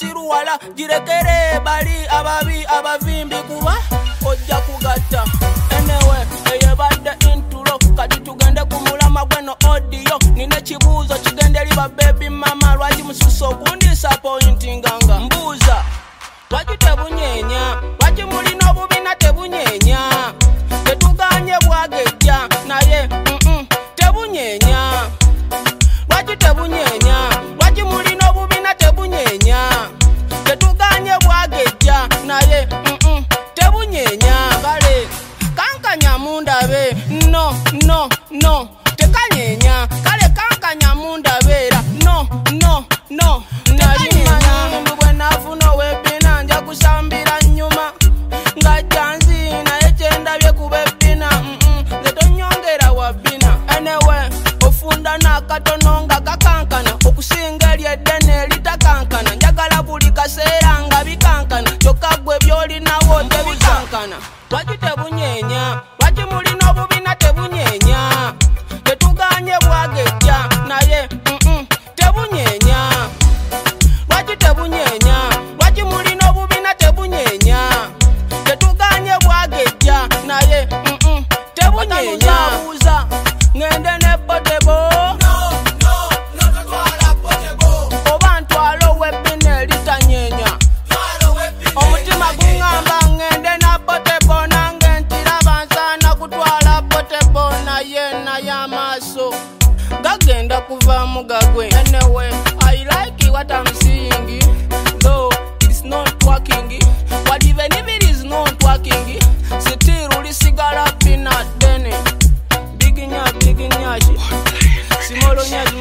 siruwala girekere bali ababi abavimbi kuba ojja kugatta anyway eyebadde intulo kati tugende ku mulama gweno audio nina kibuuzo kigende liba baby mama lwaki mususo okundisappointinganga mbuuza lwaki tebunyenya lwaki mulina obubina tebunyenya tetuganye bwagejja naye tebunyenya lwaki tebunyenya lwaki mulina obubina tebunyenya tetuganye bwagejja naye tebunyenya kale kankanya mundabe no tekanyenya kale kankanya mundabeera no tekanyenya bwe nafuna webina nja kusambira nnyuma ngajja nzina ekyendabye kuba ebbina zetonyongera wabbina anyway ofunda n'akatono nga kakankana okusinga eryeddene eritakankana njagala buli kaseera nga bikankana kyokka gwe byolinawo tebikankana lwaki tebunyenya lwaki mulina obubina tebunyenya tetuganye bwagejja naye tebunyenya lwaki tebunyenya lwaki mulina obubina tebunyenya tetuganye bwagejja naye tebunyenya buuza ngende ne potebo oba ntwala owebina eritanyenya omutima guŋŋamba ngende na potebo nange ntiraba nsaana kutwala potebo naye amaaso gagenda kuvaamu gagwe anyway I like what I'm seeing though it's not working but even if it is not working still ulisigala peanut dene big nyashi simolo nyashi